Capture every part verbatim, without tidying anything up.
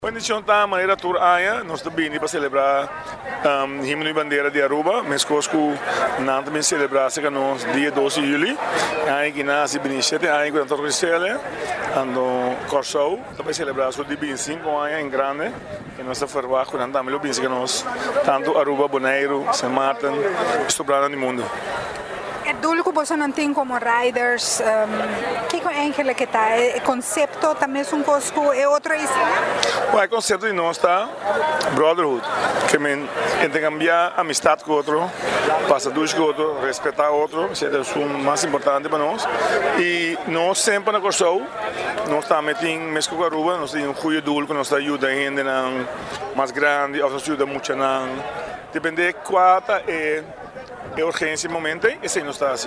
Quando a gente está a maneira tour aia, nós também para celebrar um, himno e bandeira de Aruba, mas conosco não também celebrar se que nós dia doze de julho, aí que nasce bem sete, aí que nós estamos crescendo, ando corso, também celebrar o dia vinte e cinco aia em grande, que nós estamos fazendo com nós também que nós tanto Aruba, Bonaire, Saint Martin, estourando no mundo. É duro que você não tem como riders, um, que é aquele que está? É conceito também é um cosco, é outra isla? O conceito de nós está brotherhood, que é intercambiar amistade com outro, passar duas com outro, respeitar outro, isso é o mais importante para nós. E nós sempre na Corso, nós estamos em Mesco com Aruba, nós temos um cuidado duro que nos ajuda a gente mais grande, nos ajuda muito, depende de qual é é urgência no momento e assim não está assim.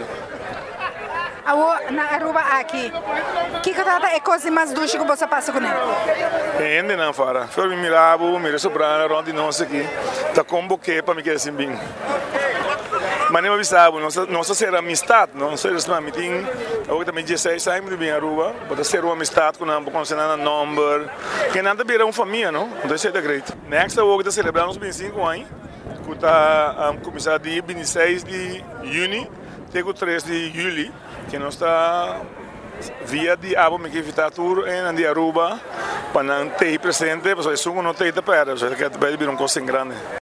Na Aruba aqui, o que é coisa mais doce que você passa com ele? Ainda não fara. Foi me mirabo, me sobrando, ronde nós aqui. Tá com boque para me querer assim bem. Mas nem avisava, nossa nossa ser amistade, não ser só meeting. Eu também dezesseis anos de bem Aruba, pode ser uma amistade com um conhecendo number, que nada vira uma família, não? Então isso é great. Next week celebramos vinte e cinco anos. Que está um, começar dia vinte e seis de junho até o três de julho, que nós está via de abo me que visitar tour em de Aruba para não ter presente, porque isso não tem de perto, porque é bem um coisa grande.